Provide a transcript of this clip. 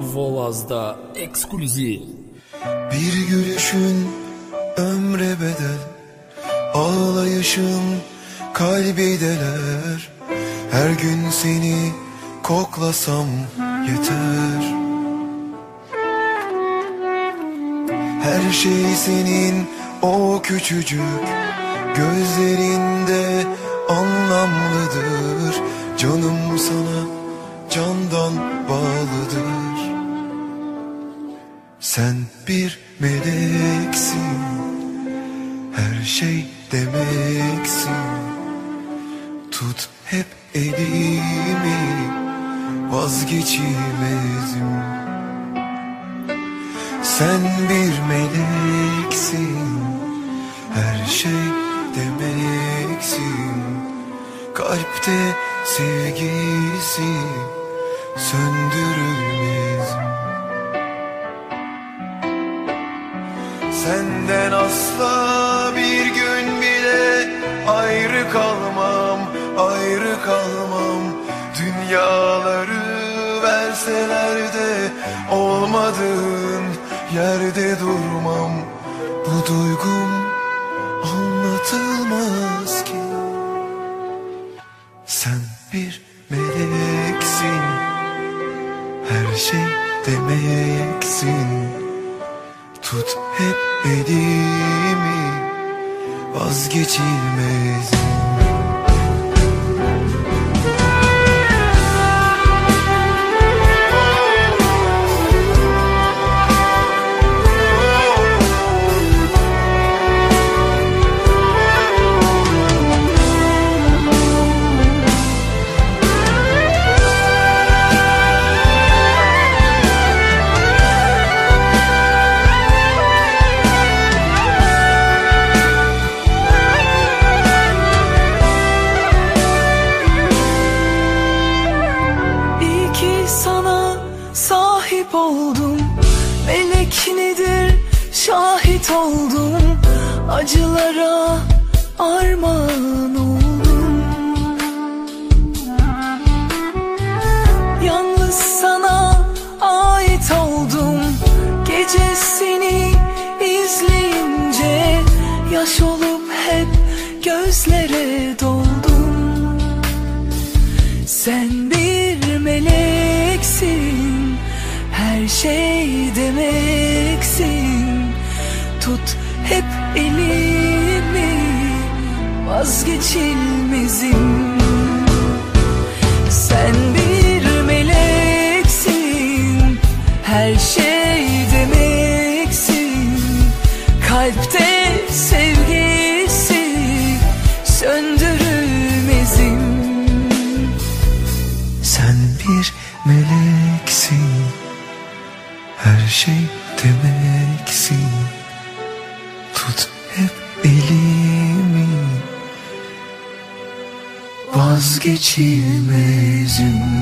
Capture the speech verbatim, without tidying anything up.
Volaz'da ekskluzif. Bir gülüşün ömre bedel, ağlayışın kalbi deler. Her gün seni koklasam yeter. Her şey senin o küçücük gözlerinde anlamlıdır. Canım sana candan bağlıdır. Sen bir meleksin, her şey demeksin. Tut hep elimi, vazgeçilmezim. Sen bir meleksin, her şey demeksin. Kalpte sevgisi söndürülmez. Senden asla bir gün bile ayrı kalmam, ayrı kalmam. Dünyaları verseler de olmadığın yerde durmam. Bu duygum anlatılmaz ki. Sen bir meleksin, her şey demeksin. Tut hep elimi, vazgeçilmezim. Sahip oldum, melek nedir şahit oldum. Acılara armağan oldum. Yalnız sana ait oldum. Gece seni izleyince yaş olup hep gözlere doldum. Sen bir meleksin, her şey demeksin. Tut hep elimi, vazgeçilmezim. Sen bir meleksin, her şey demeksin. Kalpte sevgisi söndürülmezim. Sen bir meleksin, her şey demeksin. Tut hep elimi, vazgeçilmezim.